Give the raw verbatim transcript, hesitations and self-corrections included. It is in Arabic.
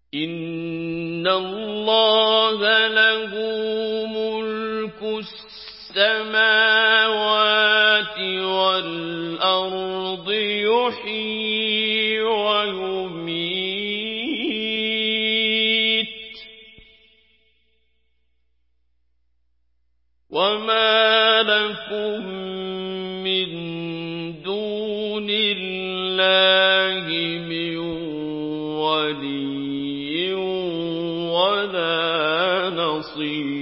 إِنَّ اللَّهَ لَهُ مُلْكُ السَّمَاوَاتِ وَالْأَرْضِ يُحْيِي وَيُمِيتُ وَمَا لَكُم مِّن دُونِ اللَّهِ مِن وَلِيٍّ وَلَا نَصِيرٍ